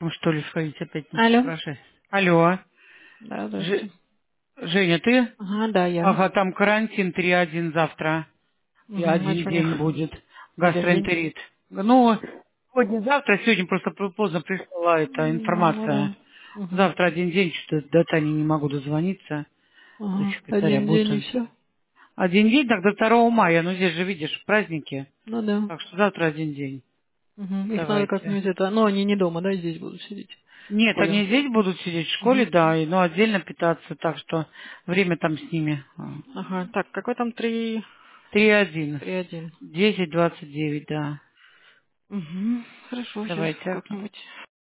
Что ли, сходить опять не Алло. спрашивай. Алло. Да, Ж- здравствуйте. Женя, ты? Ага, да, я. Ага, там карантин 3-1 завтра. И Угу, а один что у них день будет. один день? Гастроэнтерит. Ну, сегодня-завтра, сегодня просто поздно пришла эта Ну информация. да. Угу. Завтра один день, что-то до Тани не могу дозвониться, до Ага, секретаря. один Будет день и он. все. Один день, так до 2 мая. Ну, здесь же, видишь, праздники. Ну да. Так что завтра один день. Угу. Их надо Давайте. как-нибудь это. Ну, они не дома, да, здесь будут сидеть. В Нет, школе. они здесь будут сидеть в школе, Угу. да, и, ну, отдельно питаться, так что время там с ними. Ага. Так, какой там 3-1. 3-1? 10-29, да. Угу. Хорошо, сейчас Давайте. как-нибудь.